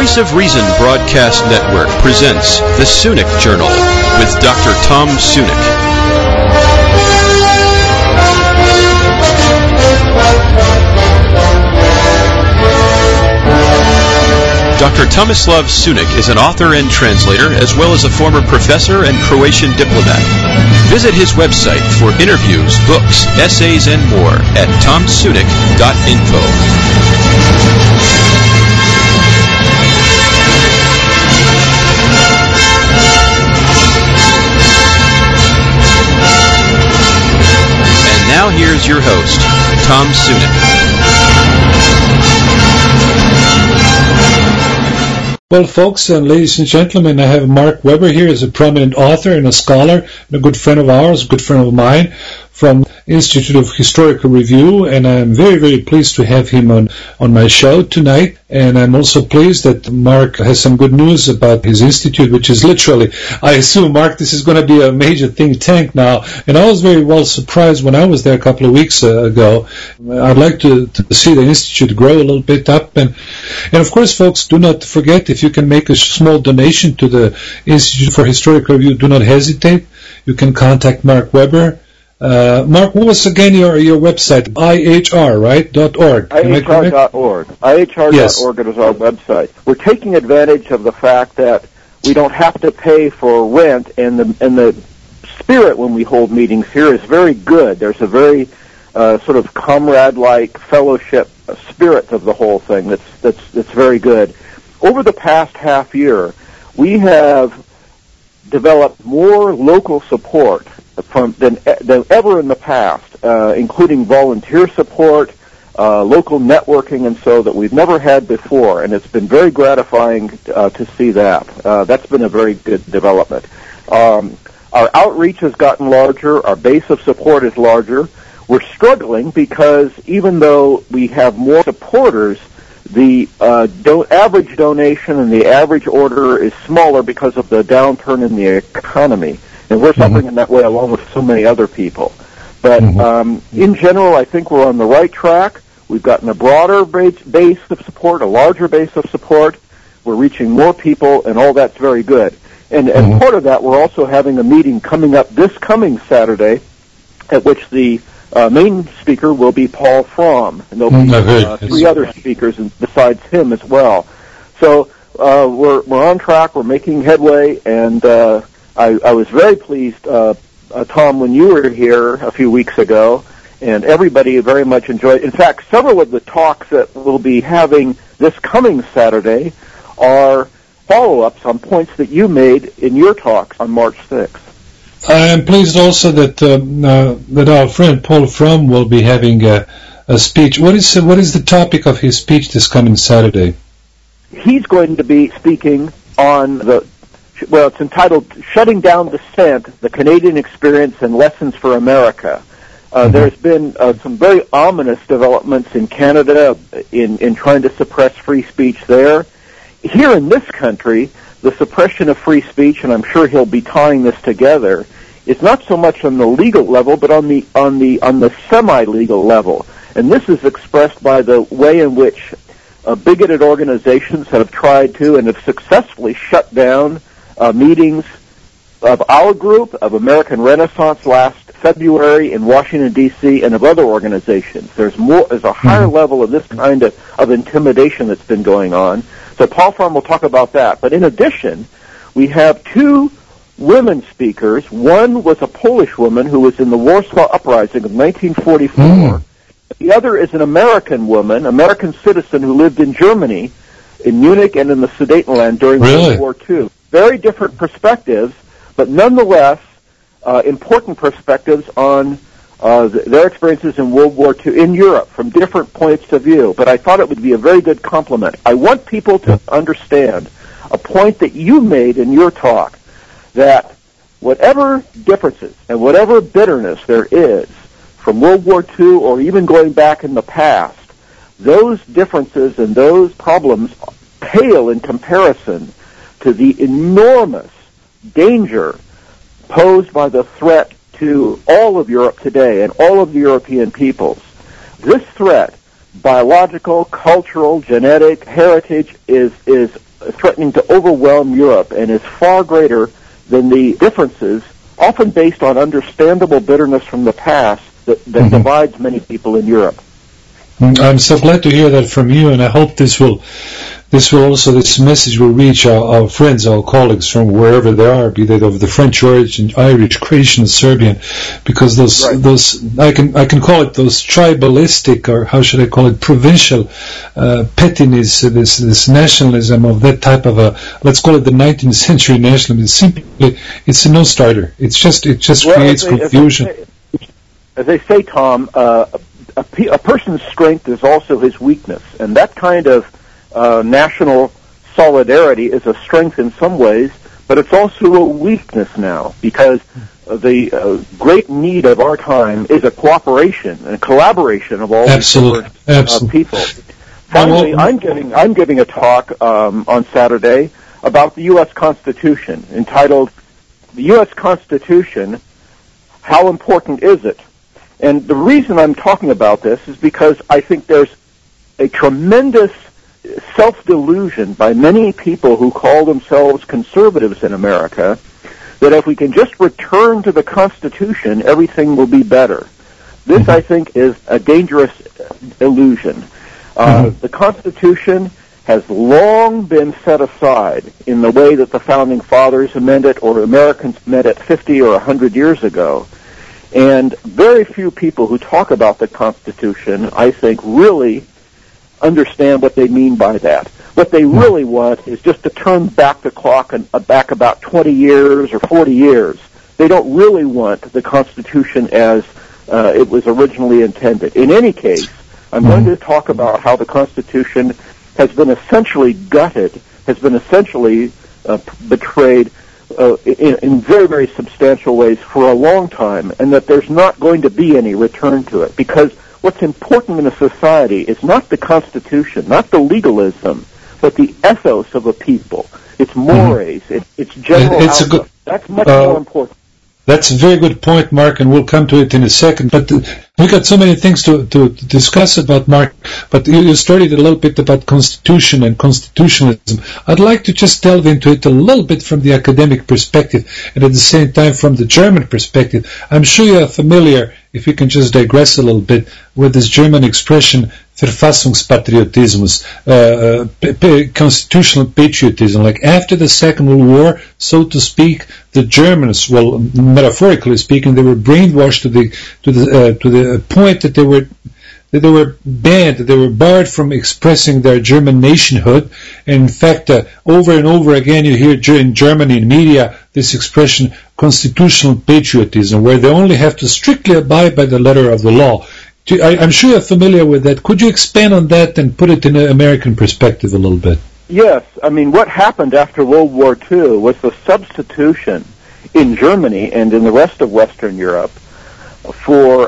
Voice of Reason Broadcast Network presents the Sunic Journal with Dr. Tom Sunic. Dr. Tomislav Sunic is an author and translator, as well as a former professor and Croatian diplomat. Visit his website for interviews, books, essays, and more at tomsunic.info. And now here's your host, Tom Sunic. Well, folks and ladies and gentlemen, I have Mark Weber here as a prominent author and a scholar and a good friend of ours, a good friend of mine from Institute of Historical Review, and I'm very, very pleased to have him on my show tonight. And I'm also pleased that Mark has some good news about his institute, which is literally, I assume, Mark, this is going to be a major think tank now. And I was very well surprised when I was there a couple of weeks ago. I'd like to see the institute grow a little bit up. And of course, folks, do not forget, if you can make a small donation to the Institute for Historical Review, do not hesitate. You can contact Mark Weber. Mark, what was again your website? IHR, right? .org. IHR.org. IHR.org Yes. is our website. We're taking advantage of the fact that we don't have to pay for rent, and the spirit when we hold meetings here is very good. There's a very sort of comrade-like fellowship spirit of the whole thing that's very good. Over the past half year, we have developed more local support than ever in the past, including volunteer support, local networking, and so that we've never had before, and it's been very gratifying to see that. That's been a very good development. Our outreach has gotten larger. Our base of support is larger. We're struggling because even though we have more supporters, the average donation and the average order is smaller because of the downturn in the economy. And we're suffering in that way along with so many other people. But in general, I think we're on the right track. We've gotten a broader base of support, a larger base of support. We're reaching more people, and all that's very good. And part of that, we're also having a meeting coming up this coming Saturday, at which the main speaker will be Paul Fromm. And there'll be three other speakers besides him as well. So we're on track. We're making headway, and I was very pleased, Tom, when you were here a few weeks ago, and everybody very much enjoyed it. In fact, several of the talks that we'll be having this coming Saturday are follow-ups on points that you made in your talks on March 6th. I am pleased also that our friend Paul Fromm will be having a speech. What is the topic of his speech this coming Saturday? He's going to be speaking on it's entitled Shutting Down Dissent, the Canadian Experience and Lessons for America. There's been some very ominous developments in Canada in trying to suppress free speech there. Here in this country, the suppression of free speech, and I'm sure he'll be tying this together, is not so much on the legal level, but on the semi-legal level. And this is expressed by the way in which bigoted organizations have tried to and have successfully shut down meetings of our group, of American Renaissance last February in Washington, D.C., and of other organizations. There's a higher level of this kind of intimidation that's been going on. So Paul Fromm will talk about that. But in addition, we have two women speakers. One was a Polish woman who was in the Warsaw Uprising of 1944. The other is an American woman, American citizen who lived in Germany, in Munich and in the Sudetenland during World War II. Very different perspectives, but nonetheless important perspectives on their experiences in World War II in Europe from different points of view. But I thought it would be a very good complement. I want people to understand a point that you made in your talk, that whatever differences and whatever bitterness there is from World War II or even going back in the past, those differences and those problems pale in comparison to the enormous danger posed by the threat to all of Europe today and all of the European peoples. This threat, biological, cultural, genetic, heritage, is threatening to overwhelm Europe and is far greater than the differences, often based on understandable bitterness from the past, that divides many people in Europe. I'm so glad to hear that from you, and I hope this message will reach our friends, our colleagues from wherever they are, be they of the French origin, Irish, Croatian, Serbian, because those I can call it those tribalistic, or how should I call it, provincial pettiness, this nationalism of that type of let's call it the 19th century nationalism. It's a no-starter. It just creates confusion. As they say, Tom, a person's strength is also his weakness, and that kind of national solidarity is a strength in some ways, but it's also a weakness now, because the great need of our time is a cooperation and a collaboration of all these different people. Finally, I'm giving a talk on Saturday about the U.S. Constitution, entitled "The U.S. Constitution, How Important Is It?" And the reason I'm talking about this is because I think there's a tremendous self-delusion by many people who call themselves conservatives in America that if we can just return to the Constitution, everything will be better. This, I think, is a dangerous illusion. The Constitution has long been set aside in the way that the Founding Fathers meant it, or Americans meant it 50 or 100 years ago. And very few people who talk about the Constitution, I think, really understand what they mean by that. What they really want is just to turn back the clock and back about 20 years or 40 years. They don't really want the Constitution as it was originally intended. In any case, I'm going to talk about how the Constitution has been essentially gutted, has been essentially betrayed in very, very substantial ways for a long time, and that there's not going to be any return to it. Because what's important in a society is not the Constitution, not the legalism, but the ethos of a people, its mores, its general outlook. That's much more important. That's a very good point, Mark, and we'll come to it in a second. But we got so many things to discuss about, Mark. But you started a little bit about Constitution and constitutionalism. I'd like to just delve into it a little bit from the academic perspective, and at the same time from the German perspective. I'm sure you are familiar, if we can just digress a little bit, with this German expression, Verfassungspatriotismus, constitutional patriotism. Like after the Second World War, so to speak, the Germans, well, metaphorically speaking, they were brainwashed to the point that they were banned, they were barred from expressing their German nationhood. And in fact, over and over again, you hear in Germany in media this expression, constitutional patriotism, where they only have to strictly abide by the letter of the law. I'm sure you're familiar with that. Could you expand on that and put it in an American perspective a little bit? Yes. I mean, what happened after World War II was the substitution in Germany and in the rest of Western Europe for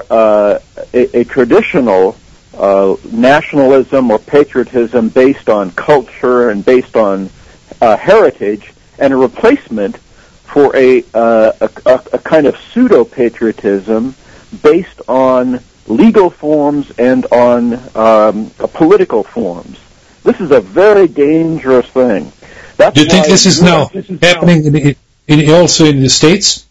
a traditional nationalism or patriotism based on culture and based on heritage, and a replacement for a kind of pseudo-patriotism based on legal forms and on political forms. This is a very dangerous thing. Do you think this is now happening also in the States?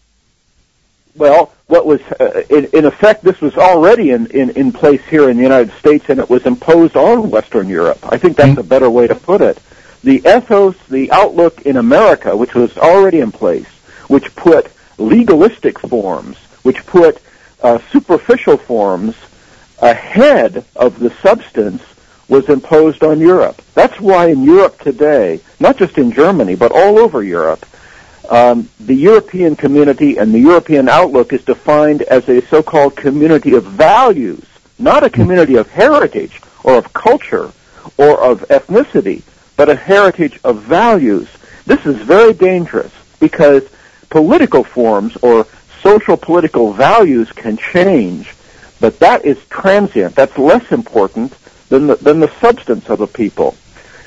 Well, what was in effect, this was already in place here in the United States, and it was imposed on Western Europe. I think that's a better way to put it. The ethos, the outlook in America, which was already in place, which put legalistic forms, which put superficial forms ahead of the substance, was imposed on Europe. That's why in Europe today, not just in Germany, but all over Europe, the European community and the European outlook is defined as a so-called community of values, not a community of heritage or of culture or of ethnicity, but a heritage of values. This is very dangerous because political forms or social political values can change, but that is transient. That's less important than the substance of a people.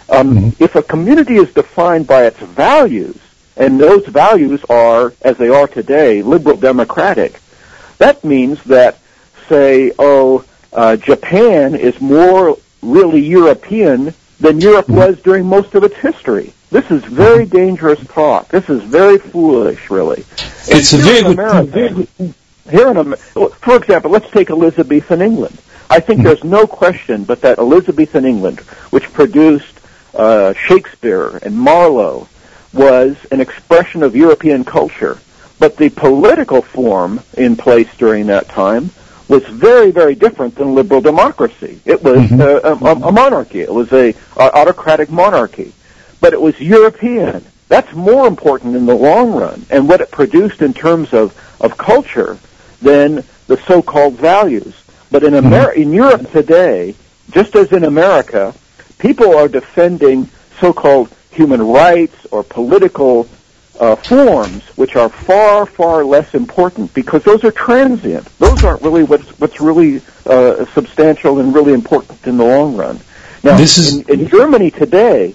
If a community is defined by its values, and those values are, as they are today, liberal democratic, that means that, say, Japan is more really European than Europe was during most of its history. This is very dangerous talk. This is very foolish, really. It's a very good for example, let's take Elizabethan England. I think there's no question but that Elizabethan England, which produced Shakespeare and Marlowe, was an expression of European culture. But the political form in place during that time was very, very different than liberal democracy. It was a monarchy. It was a autocratic monarchy. But it was European. That's more important in the long run, and what it produced in terms of culture than the so-called values. But in in Europe today, just as in America, people are defending so-called human rights or political forms, which are far, far less important because those are transient. Those aren't really what's really substantial and really important in the long run. Now, in Germany today,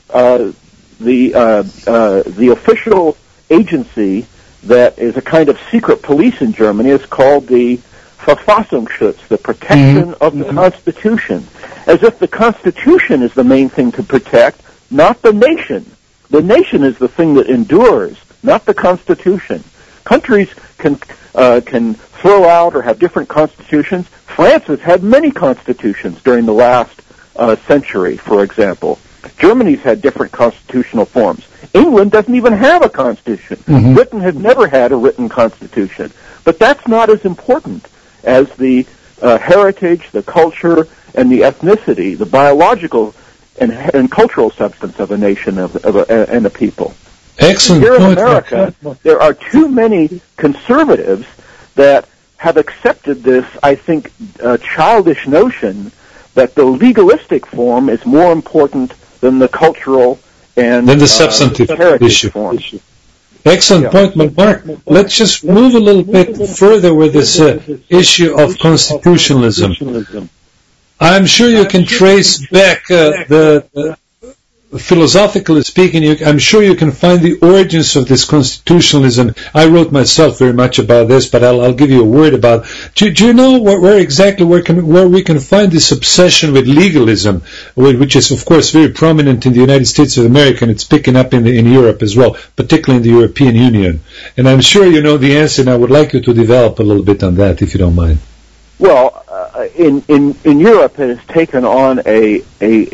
the official agency that is a kind of secret police in Germany is called the Verfassungsschutz, the protection of the Constitution, as if the Constitution is the main thing to protect, not the nation. The nation is the thing that endures, not the Constitution. Countries can throw out or have different constitutions. France has had many constitutions during the last century, for example. Germany's had different constitutional forms. England doesn't even have a constitution. Britain has never had a written constitution. But that's not as important as the heritage, the culture, and the ethnicity, the biological and cultural substance of a nation and a people. Excellent. Here in America, there are too many conservatives that have accepted this, I think, childish notion that the legalistic form is more important than the cultural and the substantive issue. Form. Excellent point, Mark. Let's just move a little bit further with this issue of constitutionalism. I'm sure you can trace back philosophically speaking, I'm sure you can find the origins of this constitutionalism. I wrote myself very much about this, but I'll give you a word about. Do you know where exactly we can find this obsession with legalism, which is of course very prominent in the United States of America, and it's picking up in Europe as well, particularly in the European Union. And I'm sure you know the answer, and I would like you to develop a little bit on that, if you don't mind. Well, in Europe, it has taken on a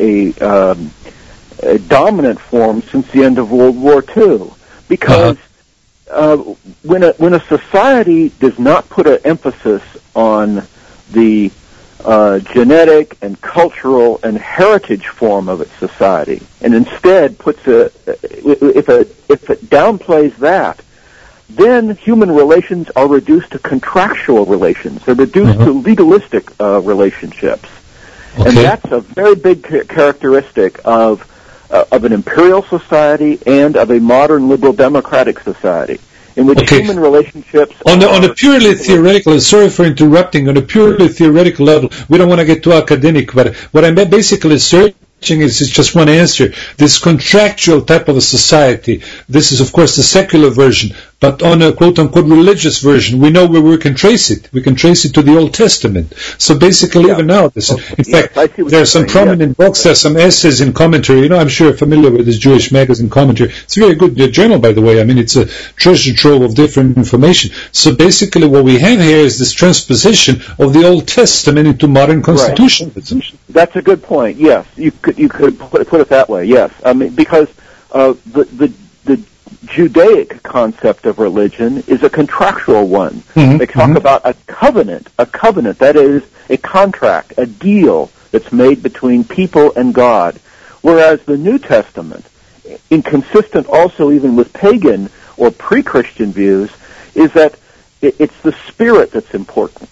dominant form since the end of World War II, because when a society does not put an emphasis on the genetic and cultural and heritage form of its society, and instead puts if it downplays that, then human relations are reduced to contractual relations. They're reduced to legalistic relationships, and that's a very big characteristic of an imperial society and of a modern liberal democratic society, in which human relationships on a purely theoretical, sorry for interrupting, on a purely theoretical level, we don't want to get too academic, but what I'm basically searching is just one answer. This contractual type of a society, this is of course the secular version, but on a quote-unquote religious version, we know where we can trace it. We can trace it to the Old Testament. So basically, even now, in fact, there are some prominent books, there are some essays in commentary. You know, I'm sure you're familiar with this Jewish magazine Commentary. It's a very good journal, by the way. I mean, it's a treasure trove of different information. So basically, what we have here is this transposition of the Old Testament into modern constitutionalism. Right. That's a good point. Yes, you could put it that way. Yes, I mean, because the Judaic concept of religion is a contractual one. They talk about a covenant, that is a contract, a deal that's made between people and God. Whereas the New Testament, inconsistent also even with pagan or pre-Christian views, is that it's the spirit that's important.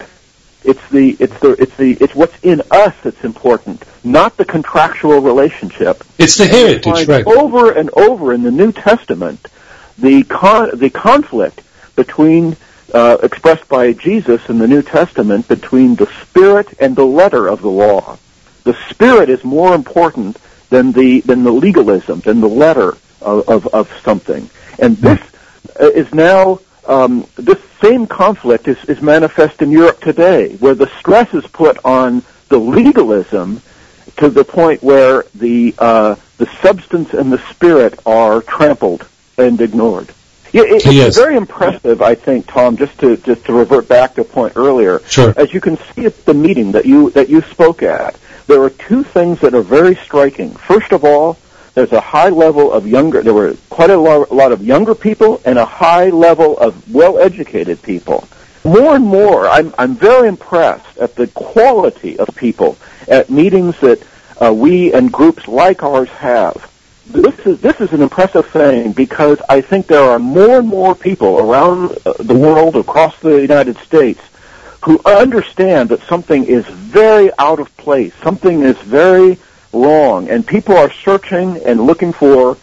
It's what's in us that's important, not the contractual relationship. It's the heritage, right? Over and over in the New Testament, the conflict between expressed by Jesus in the New Testament between the spirit and the letter of the law. The spirit is more important than the legalism, than the letter of something. And this is now this same conflict is manifest in Europe today, where the stress is put on the legalism to the point where the substance and the spirit are trampled and ignored. It's very impressive, I think, Tom, just to revert back to a point earlier. Sure. As you can see at the meeting that you spoke at, there were two things that are very striking. First of all, there's a high level of there were quite a lot of younger people and a high level of well-educated people. More and more, I'm very impressed at the quality of people at meetings that we and groups like ours have. This is an impressive thing because I think there are more and more people around the world, across the United States, who understand that something is very out of place, something is very wrong, and people are searching and looking for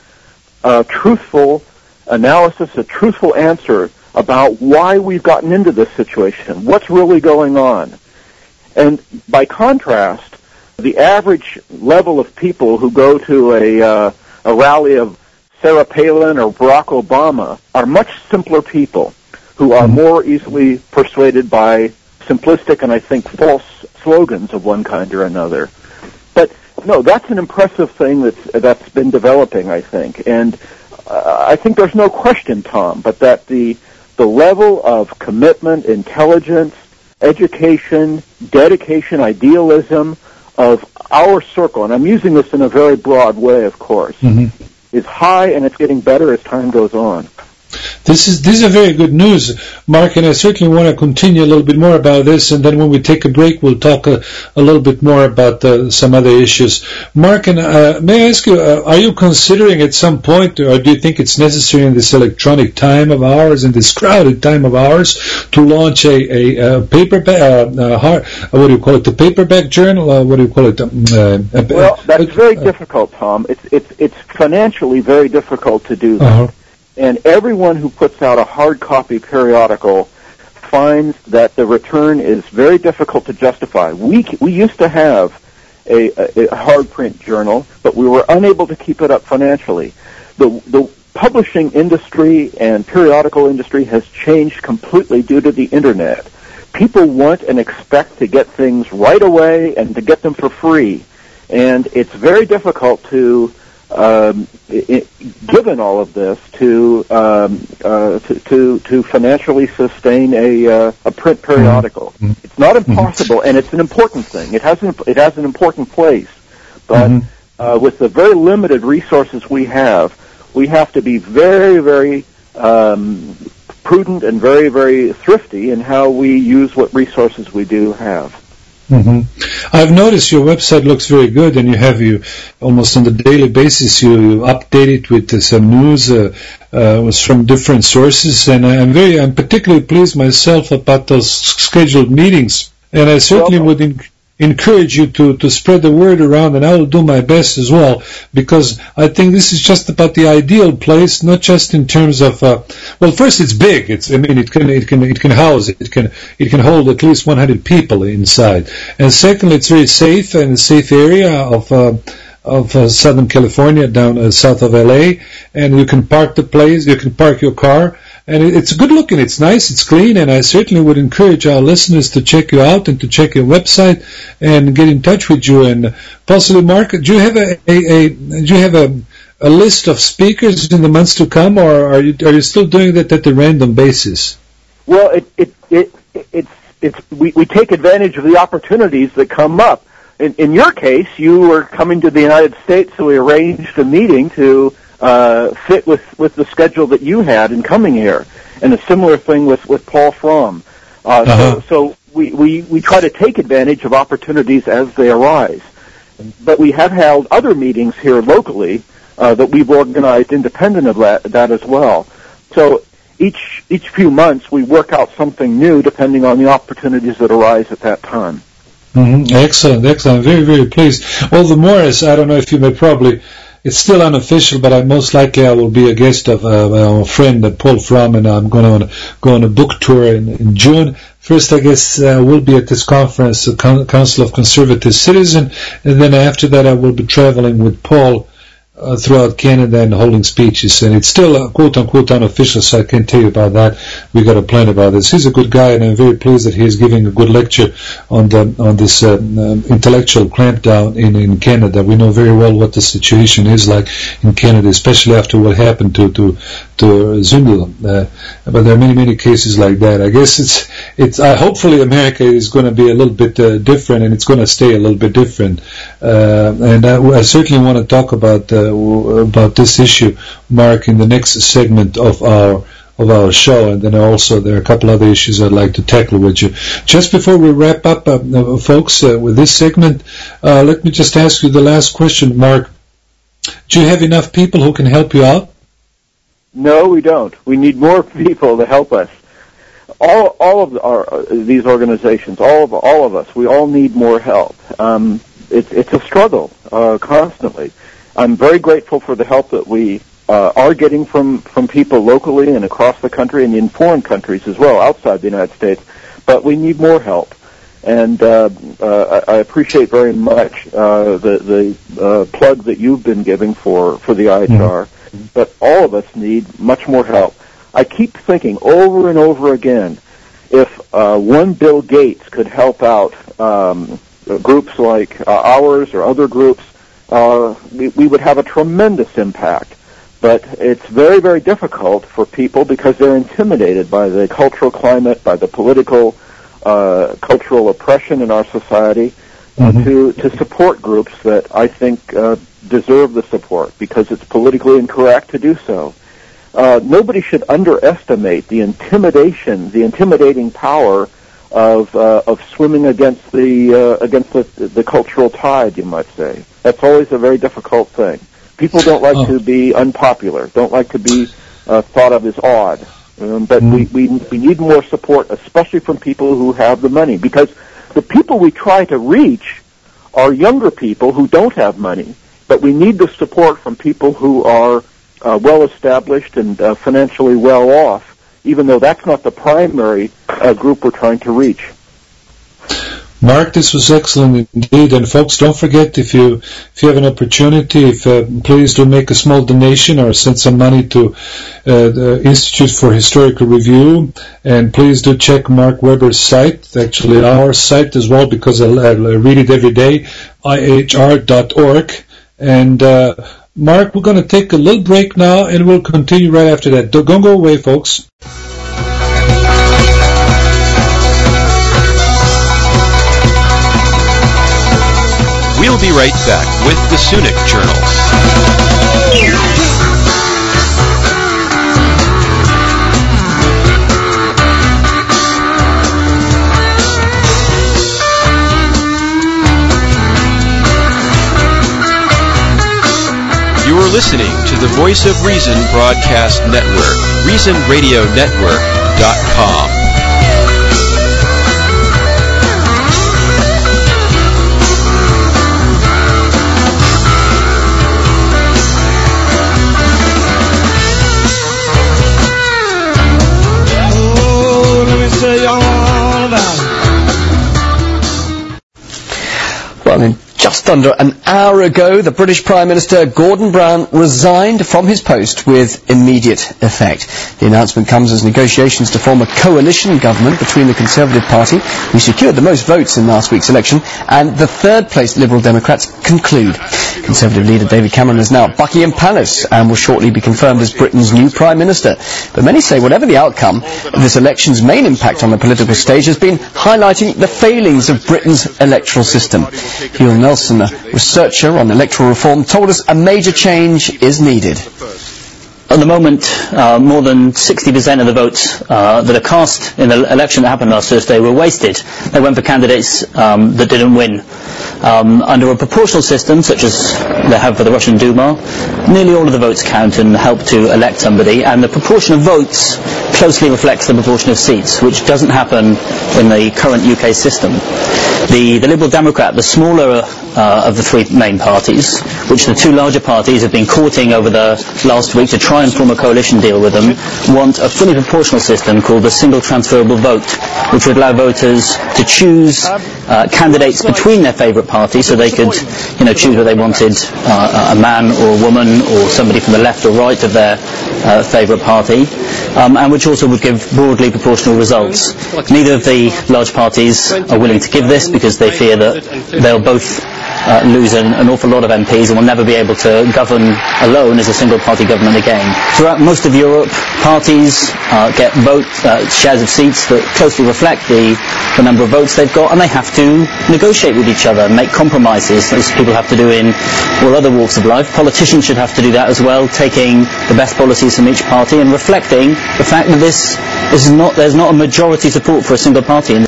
a truthful analysis, a truthful answer about why we've gotten into this situation, what's really going on. And by contrast, the average level of people who go to a rally of Sarah Palin or Barack Obama are much simpler people who are more easily persuaded by simplistic and, I think, false slogans of one kind or another. But, no, that's an impressive thing that's been developing, I think. And I think there's no question, Tom, but that the level of commitment, intelligence, education, dedication, idealism of our circle, and I'm using this in a very broad way, of course, is high, and it's getting better as time goes on. This is a very good news, Mark, and I certainly want to continue a little bit more about this, and then when we take a break, we'll talk a little bit more about some other issues. Mark, and may I ask you, are you considering at some point, or do you think it's necessary in this electronic time of ours, in this crowded time of ours, to launch a paperback, what do you call it, the paperback journal? What do you call it? Well, that's very difficult, Tom. It's financially very difficult to do that. And everyone who puts out a hard copy periodical finds that the return is very difficult to justify. We used to have a hard print journal, but we were unable to keep it up financially. The publishing industry and periodical industry has changed completely due to the Internet. People want and expect to get things right away and to get them for free. And it's very difficult to given all of this, to financially sustain a print periodical. It's not impossible, and it's an important thing. It has an important place, but with the very limited resources we have to be very, very prudent and very, very thrifty in how we use what resources we do have. I've noticed your website looks very good, and you almost on the daily basis you update it with some news from different sources, and I'm particularly pleased myself about those scheduled meetings, and I certainly would encourage you to spread the word around, and I will do my best as well, because I think this is just about the ideal place, not just in terms of first it's big. It can house it can hold at least 100 people inside, and secondly it's very safe and a safe area of Southern California, down south of LA, and you can park the place, you can park your car. And it's good looking, it's nice, it's clean, and I certainly would encourage our listeners to check you out and to check your website and get in touch with you. And possibly, Mark, do you have a list of speakers in the months to come, or are you still doing that at a random basis? Well, we take advantage of the opportunities that come up. In your case, you were coming to the United States, so we arranged a meeting to fit with the schedule that you had in coming here, and a similar thing with Paul Fromm. So we try to take advantage of opportunities as they arise. But we have held other meetings here locally that we've organized independent of that as well. So each few months we work out something new depending on the opportunities that arise at that time. Excellent. Very, very pleased. All the more as I don't know if you may probably. It's still unofficial, but most likely I will be a guest of our friend Paul Fromm, and I'm going to go on a book tour in June. First, I guess, we'll be at this conference, the Council of Conservative Citizens, and then after that I will be traveling with Paul throughout Canada and holding speeches, and it's still quote-unquote unofficial, so I can't tell you about that. We got a plan about this. He's a good guy, and I'm very pleased that he's giving a good lecture on this intellectual clampdown in Canada. We know very well what the situation is like in Canada, especially after what happened to Zundel. But there are many cases like that. I guess it's hopefully America is going to be a little bit different, and it's going to stay a little bit different. And I certainly want to talk about this issue, Mark, in the next segment of our show, and then also there are a couple other issues I'd like to tackle with you. Just before we wrap up, folks, with this segment, let me just ask you the last question, Mark. Do you have enough people who can help you out? No, we don't. We need more people to help us. All of these organizations, all of us, we all need more help. It's a struggle constantly. I'm very grateful for the help that we are getting from people locally and across the country and in foreign countries as well, outside the United States. But we need more help. And I appreciate very much the plug that you've been giving for the IHR. But all of us need much more help. I keep thinking over and over again, if one Bill Gates could help out groups like ours or other groups, we would have a tremendous impact. But it's very, very difficult for people because they're intimidated by the cultural climate, by the political, cultural oppression in our society, to support groups that I think deserve the support because it's politically incorrect to do so. Nobody should underestimate the intimidating power of swimming against the cultural tide, you might say. That's always a very difficult thing. People don't like to be unpopular, don't like to be thought of as odd. But we need more support, especially from people who have the money, because the people we try to reach are younger people who don't have money. But we need the support from people who are well-established and financially well-off, even though that's not the primary group we're trying to reach. Mark, this was excellent indeed. And folks, don't forget, if you have an opportunity, please do make a small donation or send some money to the Institute for Historical Review. And please do check Mark Weber's site, actually our site as well, because I read it every day, IHR.org. And Mark, we're going to take a little break now, and we'll continue right after that. Don't go away, folks. We'll be right back with the Sunic Journals. You are listening to the Voice of Reason Broadcast Network, ReasonRadioNetwork.com. Well, just under an hour ago, the British Prime Minister Gordon Brown resigned from his post with immediate effect. The announcement comes as negotiations to form a coalition government between the Conservative Party, who secured the most votes in last week's election, and the third-place Liberal Democrats conclude. Conservative leader David Cameron is now at Buckingham Palace and will shortly be confirmed as Britain's new Prime Minister. But many say whatever the outcome, this election's main impact on the political stage has been highlighting the failings of Britain's electoral system. Hugh Nelson, a researcher on electoral reform, told us a major change is needed. At the moment, more than 60% of the votes that are cast in the election that happened last Thursday were wasted. They went for candidates that didn't win. Under a proportional system, such as they have for the Russian Duma, nearly all of the votes count and help to elect somebody, and the proportion of votes closely reflects the proportion of seats, which doesn't happen in the current UK system. The Liberal Democrat, the smaller of the three main parties, which the two larger parties have been courting over the last week to try try and form a coalition deal with them, want a fully proportional system called the single transferable vote, which would allow voters to choose candidates between their favourite party, so they could, choose whether they wanted a man or a woman or somebody from the left or right of their favourite party, and which also would give broadly proportional results. Neither of the large parties are willing to give this because they fear that they'll both lose an awful lot of MPs and will never be able to govern alone as a single-party government again. Throughout most of Europe, parties get shares of seats that closely reflect the number of votes they've got, and they have to negotiate with each other, make compromises, as people have to do in all other walks of life. Politicians should have to do that as well, taking the best policies from each party and reflecting the fact that there's not a majority support for a single party.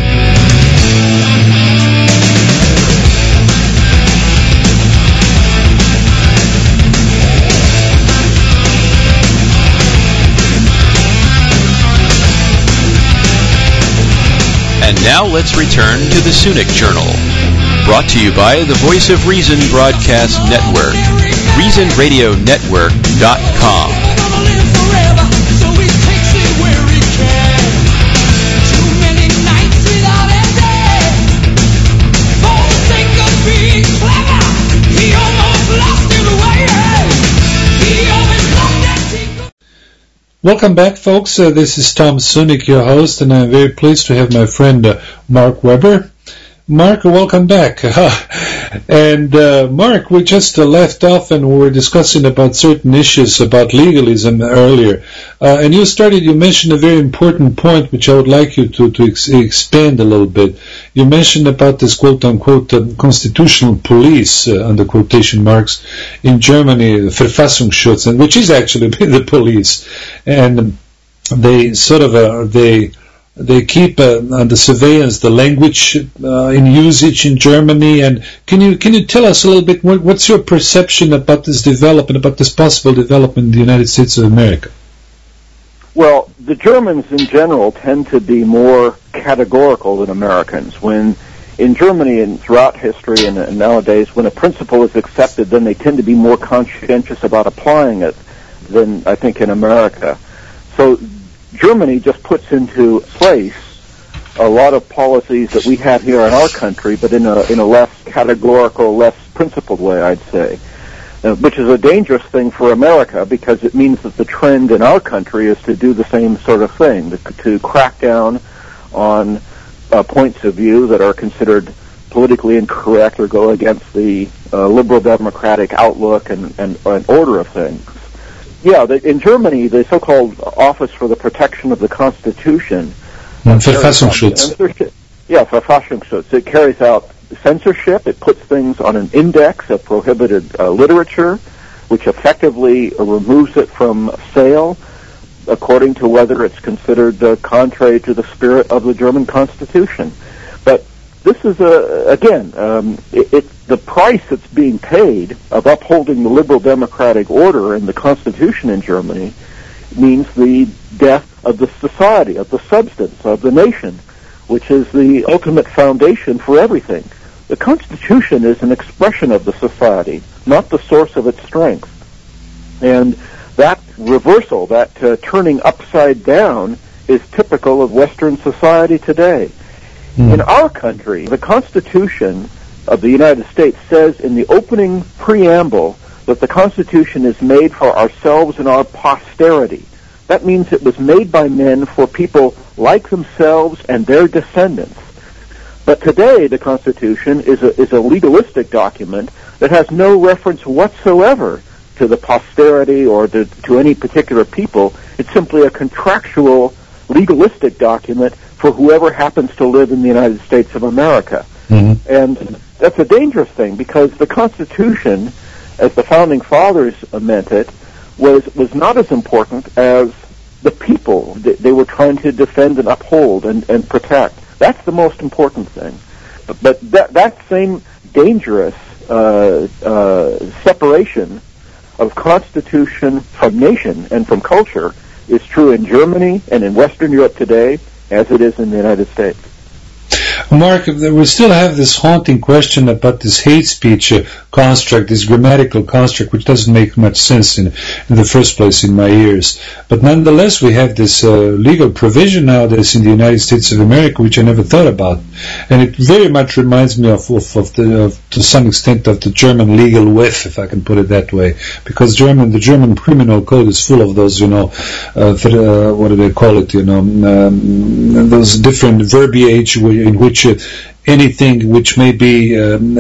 And now let's return to the Sunik Journal. Brought to you by the Voice of Reason Broadcast Network, ReasonRadioNetwork.com. Welcome back, folks. This is Tom Sunik, your host, and I'm very pleased to have my friend Mark Weber. Mark, welcome back. And Mark, we just left off and we were discussing about certain issues about legalism earlier. And you mentioned a very important point which I would like you to expand a little bit. You mentioned about this quote-unquote constitutional police, under quotation marks, in Germany, the Verfassungsschutz, which is actually the police. And they sort of, they keep under surveillance the language in usage in Germany. And can you tell us a little bit what's your perception about this development, about this possible development in the United States of America? Well, the Germans in general tend to be more categorical than Americans. When in Germany and throughout history and nowadays, when a principle is accepted, then they tend to be more conscientious about applying it than I think in America. So Germany just puts into place a lot of policies that we have here in our country, but in a less categorical, less principled way, I'd say, which is a dangerous thing for America because it means that the trend in our country is to do the same sort of thing, to crack down on points of view that are considered politically incorrect or go against the liberal democratic outlook and order of things. Yeah, in Germany, the so-called Office for the Protection of the Constitution, Verfassungsschutz. Verfassungsschutz. It carries out censorship. It puts things on an index of prohibited literature, which effectively removes it from sale, according to whether it's considered contrary to the spirit of the German Constitution. But this is the price that's being paid of upholding the liberal democratic order and the Constitution in Germany means the death of the society, of the substance, of the nation, which is the ultimate foundation for everything. The Constitution is an expression of the society, not the source of its strength. And that reversal, that turning upside down, is typical of Western society today. In our country, the Constitution of the United States says in the opening preamble that the Constitution is made for ourselves and our posterity. That means it was made by men for people like themselves and their descendants. But today, the Constitution is a legalistic document that has no reference whatsoever to the posterity or to any particular people. It's simply a contractual, legalistic document for whoever happens to live in the United States of America. Mm-hmm. And that's a dangerous thing because the Constitution, as the Founding Fathers meant it, was not as important as the people they were trying to defend and uphold and protect. That's the most important thing. But that same dangerous separation of Constitution from nation and from culture is true in Germany and in Western Europe today, as it is in the United States. Mark, we still have this haunting question about this hate speech construct, this grammatical construct, which doesn't make much sense in the first place in my ears. But nonetheless, we have this legal provision nowadays in the United States of America, which I never thought about. And it very much reminds me to some extent of the German legal whiff, if I can put it that way. Because the German criminal code is full of those, what do they call it, those different verbiage in which anything which may be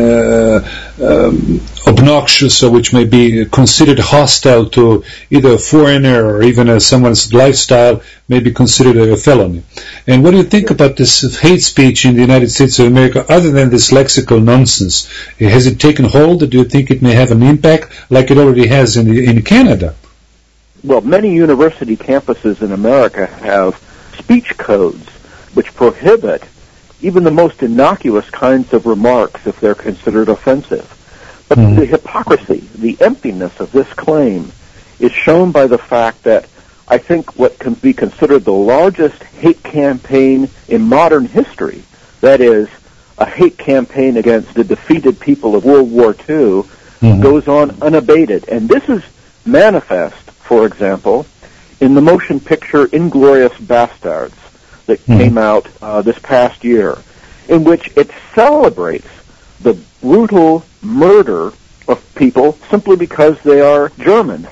obnoxious or which may be considered hostile to either a foreigner or even someone's lifestyle may be considered a felony. And what do you think about this hate speech in the United States of America, other than this lexical nonsense? Has it taken hold? Do you think it may have an impact like it already has in Canada? Well, many university campuses in America have speech codes which prohibit even the most innocuous kinds of remarks if they're considered offensive. But the hypocrisy, the emptiness of this claim is shown by the fact that I think what can be considered the largest hate campaign in modern history, that is, a hate campaign against the defeated people of World War II, goes on unabated. And this is manifest, for example, in the motion picture Inglourious Basterds that came out this past year, in which it celebrates the brutal murder of people simply because they are German,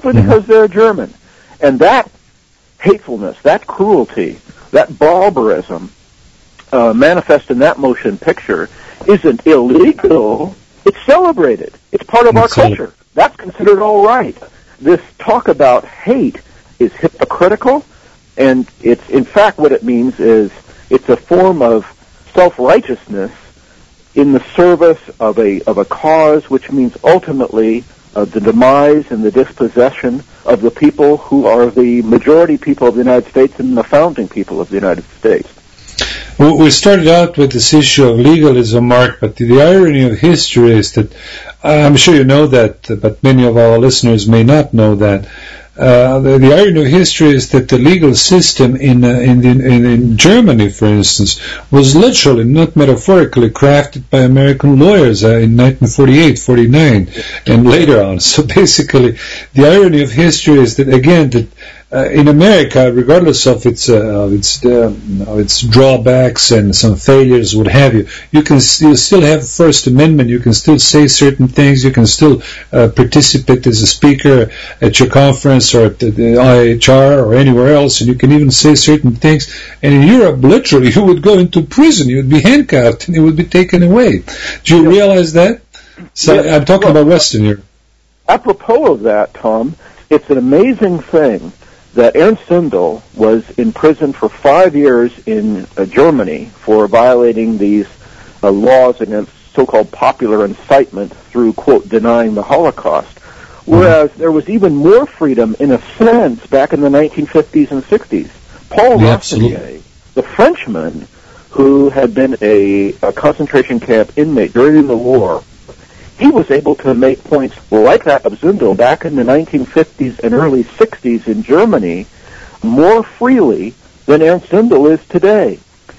And that hatefulness, that cruelty, that barbarism manifest in that motion picture isn't illegal, it's celebrated. It's part of our culture. That's considered all right. This talk about hate is hypocritical, and it's, in fact, what it means is it's a form of self-righteousness in the service of a cause, which means ultimately the demise and the dispossession of the people who are the majority people of the United States and the founding people of the United States. Well, we started out with this issue of legalism, Mark, but the irony of history is that, I'm sure you know that, but many of our listeners may not know that. The irony of history is that the legal system in Germany, for instance, was literally, not metaphorically, crafted by American lawyers in 1948, 49, and later on. So basically, the irony of history is that, again, that in America, regardless of its drawbacks and some failures, what have you, you still have First Amendment. You can still say certain things. You can still participate as a speaker at your conference or at the IHR or anywhere else, and you can even say certain things. And in Europe, literally, you would go into prison. You would be handcuffed, and it would be taken away. Do you realize that? So yes, I'm talking about Western Europe. Apropos of that, Tom, it's an amazing thing that Ernst Zundel was in prison for 5 years in Germany for violating these laws against so-called popular incitement through, quote, denying the Holocaust. Whereas there was even more freedom, in a sense, back in the 1950s and 60s. Paul Rossinier, the Frenchman who had been a concentration camp inmate during the war, he was able to make points like that of Zundel back in the 1950s and early 60s in Germany more freely than Ernst Zundel is today.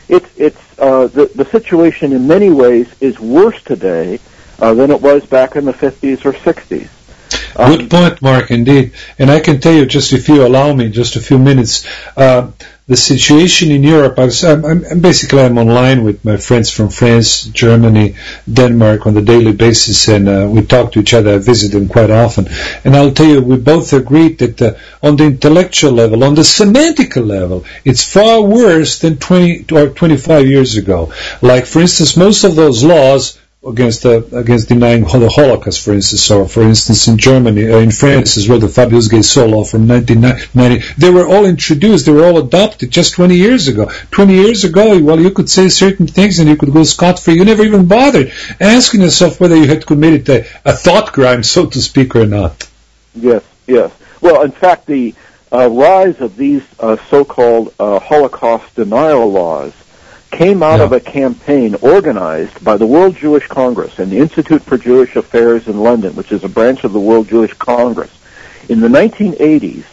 The situation in many ways is worse today than it was back in the 50s or 60s. Good point, Mark, indeed. And I can tell you, just if you allow me, just a few minutes, the situation in Europe, I'm online with my friends from France, Germany, Denmark on a daily basis, and we talk to each other. I visit them quite often. And I'll tell you, we both agreed that on the intellectual level, on the semantic level, it's far worse than 20 or 25 years ago. Like, for instance, most of those laws against denying the Holocaust, for instance, or for instance in Germany, in France as well, the Fabius Guizot law from 1990, they were all introduced, they were all adopted just 20 years ago. 20 years ago, well, you could say certain things and you could go scot-free. You never even bothered asking yourself whether you had committed a thought crime, so to speak, or not. Yes. Well, in fact, the rise of these so-called Holocaust denial laws came out of a campaign organized by the World Jewish Congress and the Institute for Jewish Affairs in London, which is a branch of the World Jewish Congress. In the 1980s,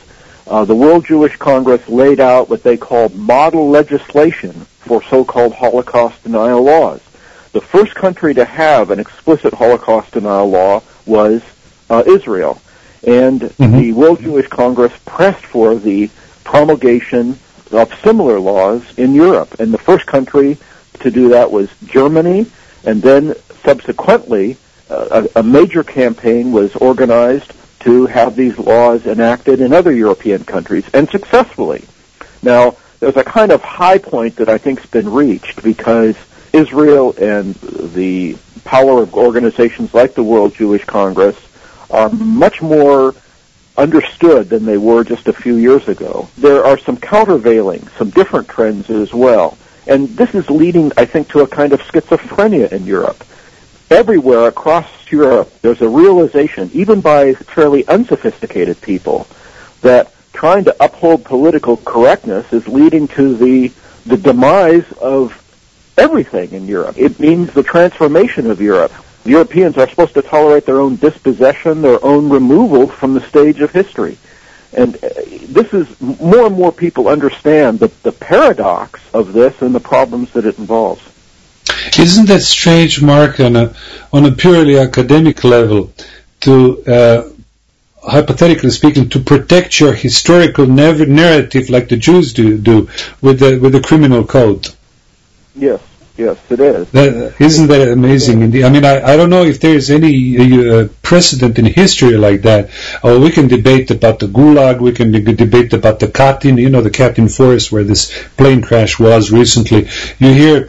the World Jewish Congress laid out what they called model legislation for so-called Holocaust denial laws. The first country to have an explicit Holocaust denial law was Israel. And the World Jewish Congress pressed for the promulgation of similar laws in Europe. And the first country to do that was Germany. And then subsequently, a major campaign was organized to have these laws enacted in other European countries, and successfully. Now, there's a kind of high point that I think's been reached because Israel and the power of organizations like the World Jewish Congress are much more understood than they were just a few years ago. There are some countervailing, some different trends as well. And this is leading, I think, to a kind of schizophrenia in Europe. Everywhere across Europe, there's a realization, even by fairly unsophisticated people, that trying to uphold political correctness is leading to the demise of everything in Europe. It means the transformation of Europe. The Europeans are supposed to tolerate their own dispossession, their own removal from the stage of history. And this is, more and more people understand the paradox of this and the problems that it involves. Isn't that strange, Mark, on a purely academic level, to hypothetically speaking, to protect your historical narrative like the Jews do with the criminal code? Yes, it is. Isn't that amazing? Indeed? I mean, I don't know if there is any precedent in history like that. Oh, we can debate about the Gulag, we can debate about the Katyn, the Katyn forest where this plane crash was recently. You hear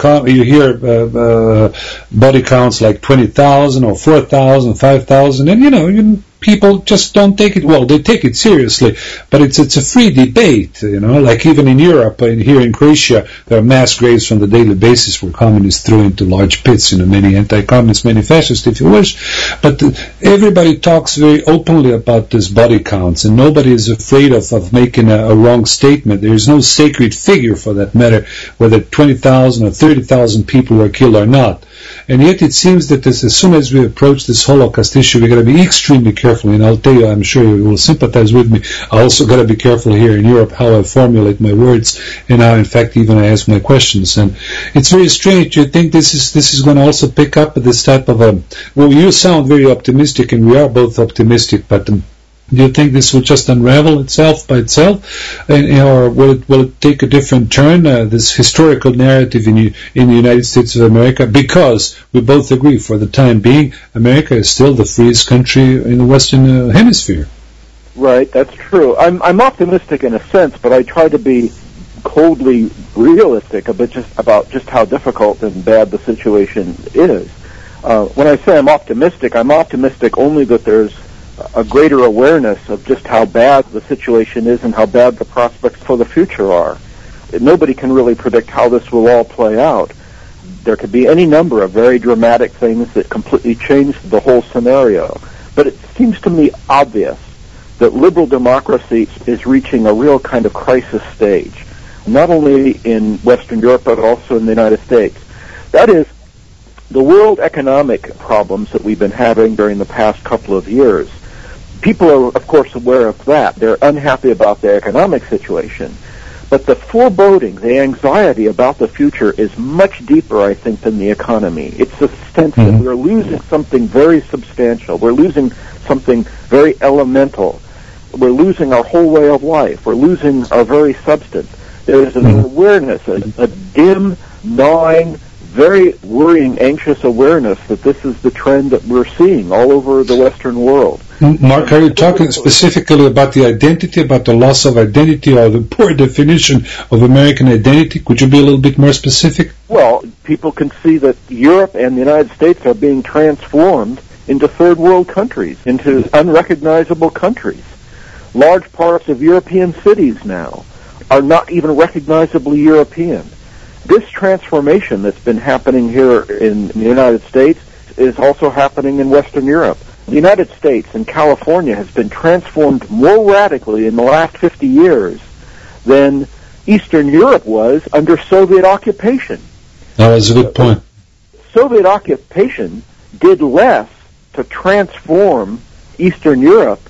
body counts like 20,000 or 4,000, 5,000, and people just don't take it, well, they take it seriously, but it's a free debate, like even in Europe, and here in Croatia, there are mass graves on the daily basis where communists throw into large pits, many anti-communists, many fascists, if you wish, but everybody talks very openly about this body counts, and nobody is afraid of making a wrong statement. There is no sacred figure, for that matter, whether 20,000 or 30,000 people were killed or not. And yet it seems that as soon as we approach this Holocaust issue, we've got to be extremely careful. And I'll tell you, I'm sure you will sympathize with me, I also got to be careful here in Europe how I formulate my words and how, in fact, even I ask my questions. And it's very strange. You think this is going to also pick up this type of well, you sound very optimistic, and we are both optimistic, but do you think this will just unravel itself by itself, or will it take a different turn? This historical narrative in the United States of America, because we both agree, for the time being, America is still the freest country in the Western Hemisphere. Right, that's true. I'm optimistic in a sense, but I try to be coldly realistic about just how difficult and bad the situation is. When I say I'm optimistic only that there's a greater awareness of just how bad the situation is and how bad the prospects for the future are. Nobody can really predict how this will all play out. There could be any number of very dramatic things that completely change the whole scenario. But it seems to me obvious that liberal democracy is reaching a real kind of crisis stage, not only in Western Europe but also in the United States. That is, the world economic problems that we've been having during the past couple of years. People are, of course, aware of that. They're unhappy about their economic situation. But the foreboding, the anxiety about the future is much deeper, I think, than the economy. It's the sense that we're losing something very substantial. We're losing something very elemental. We're losing our whole way of life. We're losing our very substance. There's an awareness, a dim, gnawing, very worrying, anxious awareness that this is the trend that we're seeing all over the Western world. Mark, are you talking specifically about the identity, about the loss of identity, or the poor definition of American identity? Could you be a little bit more specific? Well, people can see that Europe and the United States are being transformed into third world countries, into unrecognizable countries. Large parts of European cities now are not even recognizably European. This transformation that's been happening here in the United States is also happening in Western Europe. The United States and California has been transformed more radically in the last 50 years than Eastern Europe was under Soviet occupation. That was a good point. Soviet occupation did less to transform Eastern Europe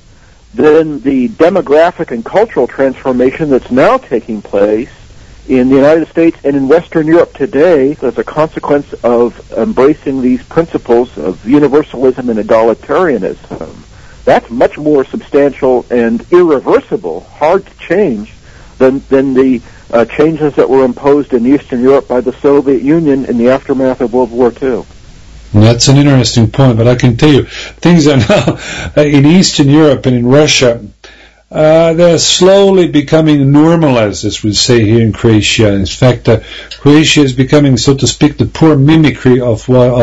then the demographic and cultural transformation that's now taking place in the United States and in Western Europe today as a consequence of embracing these principles of universalism and egalitarianism, that's much more substantial and irreversible, hard to change, than the changes that were imposed in Eastern Europe by the Soviet Union in the aftermath of World War II. That's an interesting point, but I can tell you, things are now in Eastern Europe and in Russia, they're slowly becoming normalized, as we say here in Croatia. In fact, Croatia is becoming, so to speak, the poor mimicry of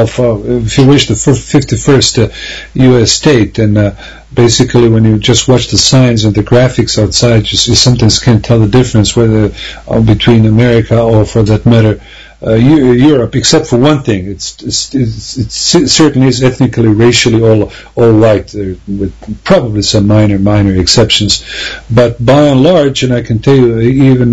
if you wish, the 51st U.S. state. And basically, when you just watch the signs and the graphics outside, you sometimes can't tell the difference whether between America or, for that matter, Europe, except for one thing. It certainly is ethnically, racially all white, with probably some minor exceptions. But by and large, and I can tell you even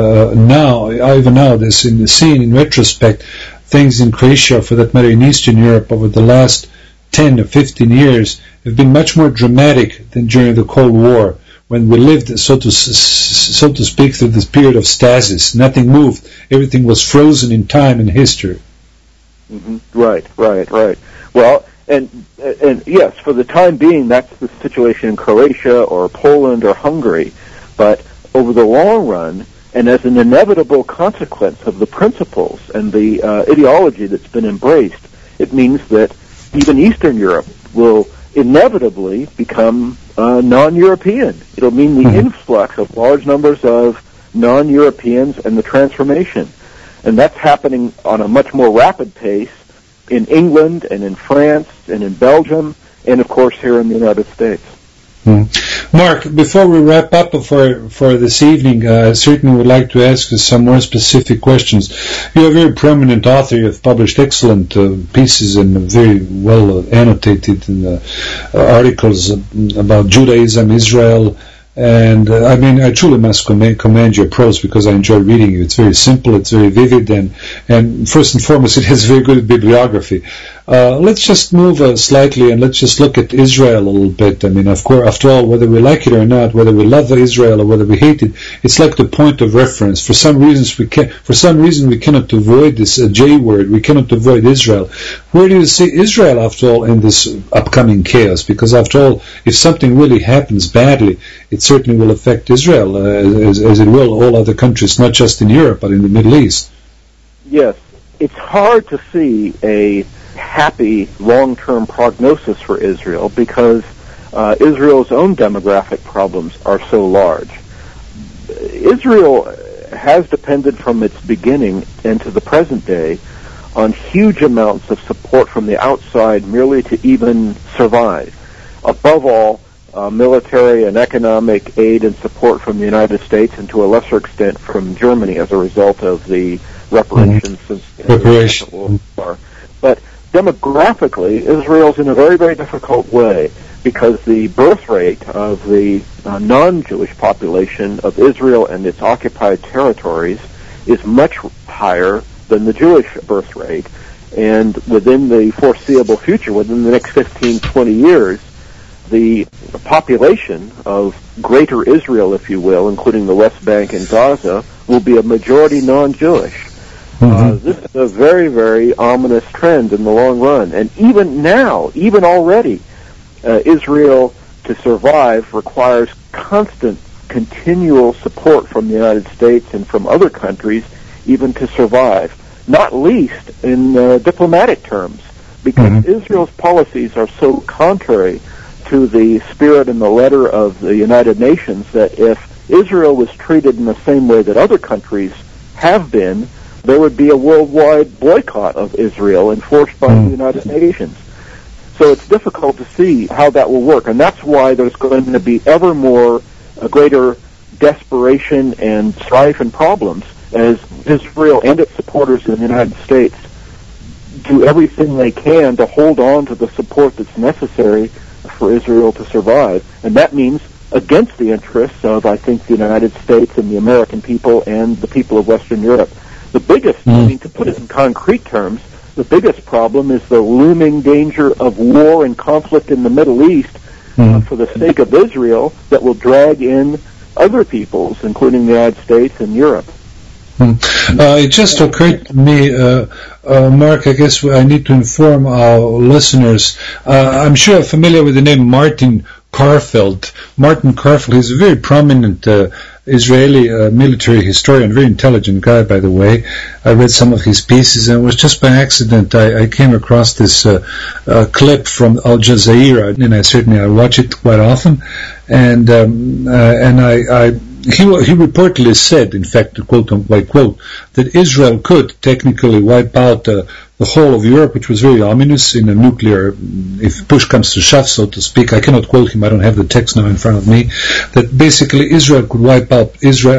now, this in the scene in retrospect, things in Croatia, for that matter in Eastern Europe, over the last 10 or 15 years have been much more dramatic than during the Cold War, when we lived, so to speak, through this period of stasis. Nothing moved. Everything was frozen in time and history. Mm-hmm. Right. Well, and yes, for the time being, that's the situation in Croatia or Poland or Hungary. But over the long run, and as an inevitable consequence of the principles and the ideology that's been embraced, it means that even Eastern Europe will inevitably become non-European. It'll mean the influx of large numbers of non-Europeans and the transformation. And that's happening on a much more rapid pace in England and in France and in Belgium and, of course, here in the United States. Mark, before we wrap up for this evening, I certainly would like to ask you some more specific questions. You're a very prominent author. You've published excellent pieces and very well annotated articles about Judaism, Israel, and I truly must commend your prose, because I enjoy reading you. It's very simple, it's very vivid, and first and foremost, it has very good bibliography. Let's just move slightly and let's just look at Israel a little bit. Of course, after all, whether we like it or not, whether we love Israel or whether we hate it, it's like the point of reference. For some reason we cannot avoid this J word. We cannot avoid Israel. Where do you see Israel, after all, in this upcoming chaos? Because after all, if something really happens badly, it certainly will affect Israel, as it will all other countries, not just in Europe, but in the Middle East. Yes. It's hard to see a happy long-term prognosis for Israel because Israel's own demographic problems are so large. Israel has depended from its beginning and to the present day on huge amounts of support from the outside merely to even survive. Above all, military and economic aid and support from the United States, and to a lesser extent from Germany as a result of the reparations since the Second World War. But demographically, Israel's in a very, very difficult way because the birth rate of the non-Jewish population of Israel and its occupied territories is much higher than the Jewish birth rate. And within the foreseeable future, within the next 15, 20 years, the population of greater Israel, if you will, including the West Bank and Gaza, will be a majority non-Jewish. This is a very, very ominous trend in the long run. And even now, even already, Israel, to survive, requires constant, continual support from the United States and from other countries, even to survive, not least in diplomatic terms, because Israel's policies are so contrary to the spirit and the letter of the United Nations that if Israel was treated in the same way that other countries have been, there would be a worldwide boycott of Israel enforced by the United Nations. So it's difficult to see how that will work, and that's why there's going to be ever more greater desperation and strife and problems as Israel and its supporters in the United States do everything they can to hold on to the support that's necessary for Israel to survive. And that means against the interests of, I think, the United States and the American people and the people of Western Europe. The biggest, to put it in concrete terms, the biggest problem is the looming danger of war and conflict in the Middle East for the sake of Israel that will drag in other peoples, including the United States and Europe. It just occurred to me, Mark, I guess I need to inform our listeners. I'm sure you're familiar with the name Martin Karfeld. Martin Karfeld, he's a very prominent Israeli military historian, very intelligent guy, by the way. I read some of his pieces, and it was just by accident I came across this clip from Al Jazeera, and I watch it quite often, and he reportedly said, in fact, to quote that Israel could technically wipe out the whole of Europe, which was very ominous in a nuclear, if push comes to shove, so to speak. I cannot quote him, I don't have the text now in front of me, that basically Israel could wipe out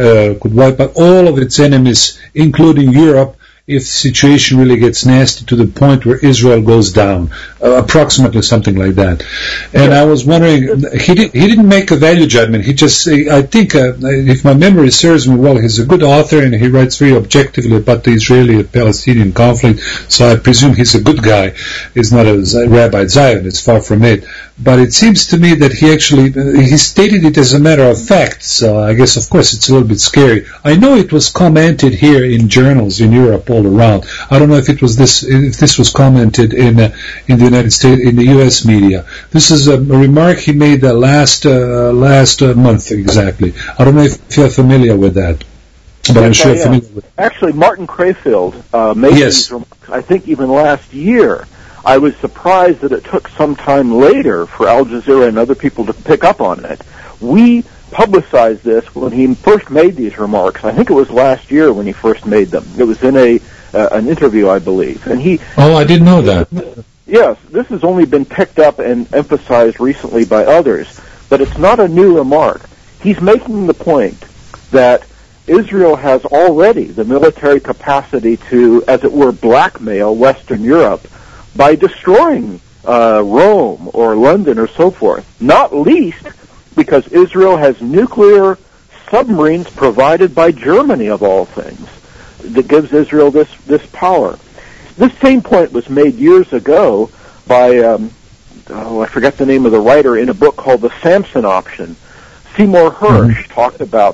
all of its enemies, including Europe, if the situation really gets nasty to the point where Israel goes down, approximately something like that. And I was wondering, he didn't make a value judgment. He just, I think, if my memory serves me well, he's a good author and he writes very objectively about the Israeli-Palestinian conflict. So I presume he's a good guy. He's not a Rabbi Zion. It's far from it. But it seems to me that he stated it as a matter of fact. So I guess, of course, it's a little bit scary. I know it was commented here in journals in Europe all around. I don't know if this was commented in the United States, in the U.S. media. This is a remark he made last month exactly. I don't know if you're familiar with that, but I'm sure you're familiar with it. Actually, Martin Crayfield made these remarks, I think, even last year. I was surprised that it took some time later for Al Jazeera and other people to pick up on it. We publicized this when he first made these remarks. I think it was last year when he first made them. It was in an interview, I believe. And I didn't know that. Yes, this has only been picked up and emphasized recently by others, but it's not a new remark. He's making the point that Israel has already the military capacity to, as it were, blackmail Western Europe by destroying Rome or London or so forth, not least because Israel has nuclear submarines provided by Germany, of all things, that gives Israel this power. This same point was made years ago by, I forget the name of the writer, in a book called The Samson Option. Seymour Hersh talked about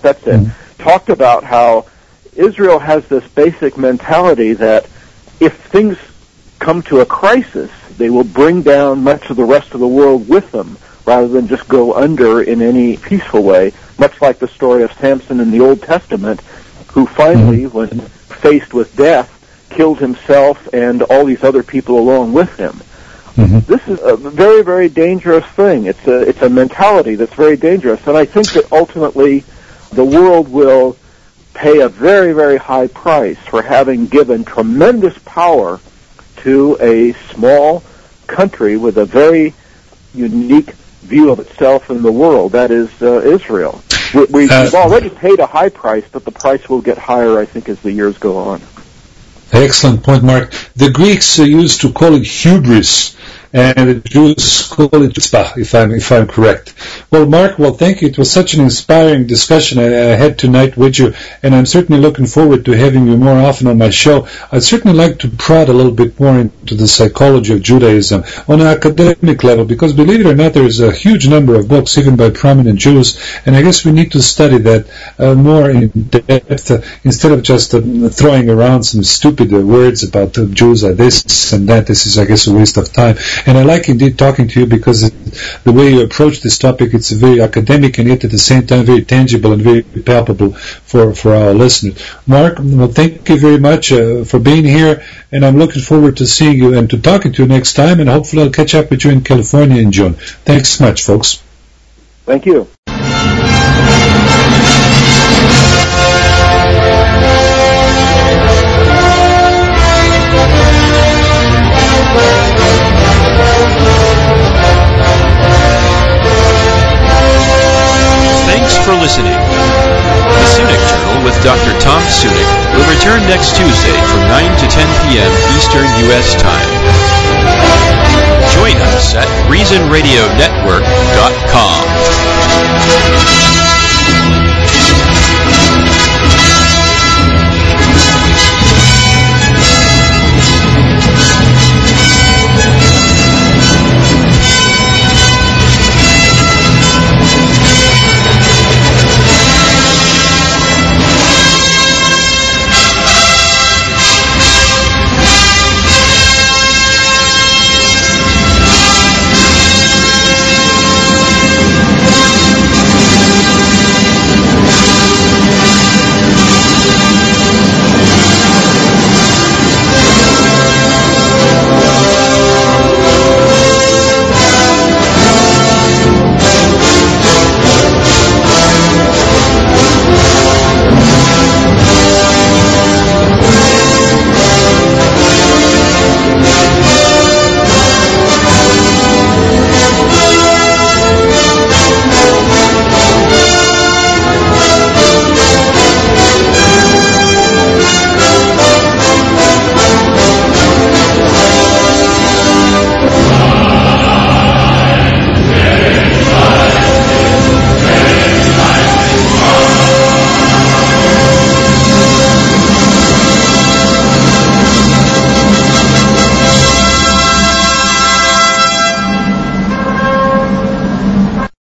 how Israel has this basic mentality that if things come to a crisis, they will bring down much of the rest of the world with them, rather than just go under in any peaceful way, much like the story of Samson in the Old Testament, who finally, when faced with death, killed himself and all these other people along with him. This is a very, very dangerous thing. It's a mentality that's very dangerous, and I think that ultimately the world will pay a very, very high price for having given tremendous power to a small country with a very unique view of itself in the world, that is Israel. We've already paid a high price, but the price will get higher, I think, as the years go on. Excellent point, Mark. The Greeks used to call it hubris, and the Jews call it chutzpah, if I'm correct. Well, Mark, thank you. It was such an inspiring discussion I had tonight with you, and I'm certainly looking forward to having you more often on my show. I'd certainly like to prod a little bit more into the psychology of Judaism on an academic level, because believe it or not, there's a huge number of books, even by prominent Jews, and I guess we need to study that more in depth, instead of just throwing around some stupid words about the Jews are this and that. This is, I guess, a waste of time. And I like indeed talking to you because the way you approach this topic, it's very academic and yet at the same time very tangible and very palpable for our listeners. Mark, thank you very much for being here, and I'm looking forward to seeing you and to talking to you next time, and hopefully I'll catch up with you in California in June. Thanks so much, folks. Thank you. For listening. The Sunik Journal with Dr. Tom Sunik will return next Tuesday from 9 to 10 p.m. Eastern U.S. Time. Join us at ReasonRadioNetwork.com.